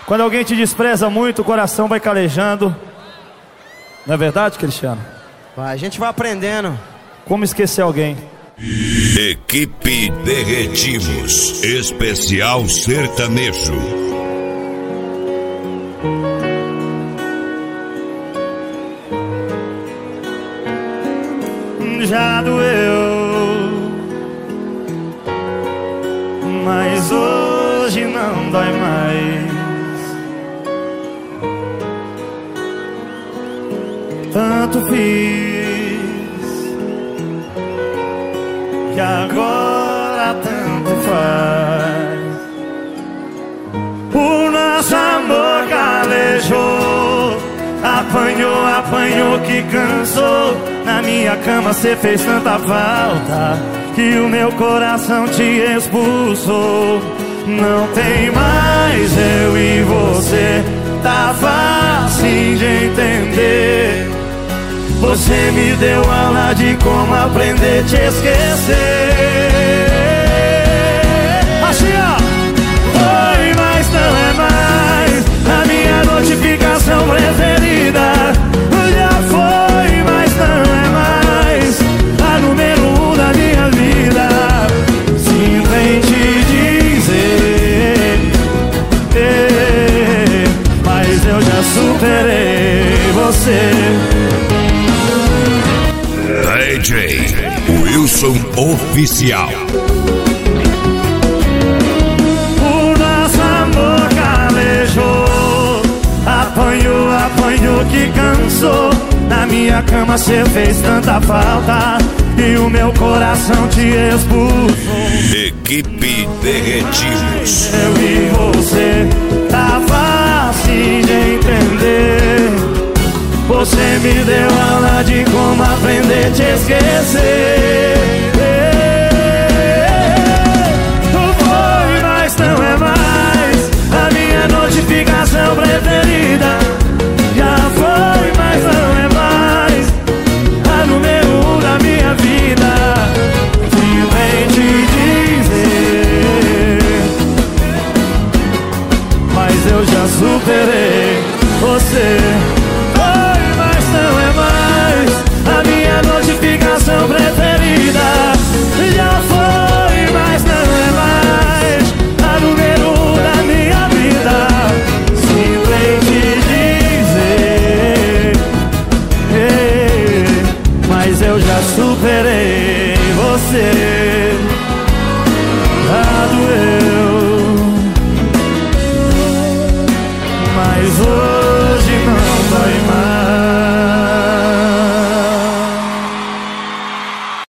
Quando alguém te despreza muito, o coração vai calejando. Não é verdade, Cristiano? A gente vai aprendendo. Como esquecer alguém? Equipe Derretimos, especial sertanejo. Já doeu, mas hoje não dói mais. Tanto fiz que agora tanto faz. O nosso amor calejou, apanhou que cansou. Na minha cama cê fez tanta falta que o meu coração te expulsou. Não tem mais eu e você, tá fácil de entender. Você me deu aula de como aprender a te esquecer. Assim ó. Foi, mas não é mais a minha notificação preferida. Já foi, mas não é mais a número 1 da minha vida. Sinto em te dizer, mas eu já superei você. DJ Wilson Oficial. O nosso amor calejou, apanhou que cansou. Na minha cama cê fez tanta falta e o meu coração te expulsou. Equipe Derretimos. Eu e você, tá fácil de entender. Você me deu aula de como aprender a te esquecer. Foi, mas não é mais a minha notificação preferida. Já foi, mas não é mais a número 1 da minha vida. Se vem te dizer, mas eu já superei você. Não é mais a minha notificação preferida. Já foi, mas não é mais a número 1 da minha vida. Simplesmente dizer, mas eu já superei você. Já doeu, mas hoje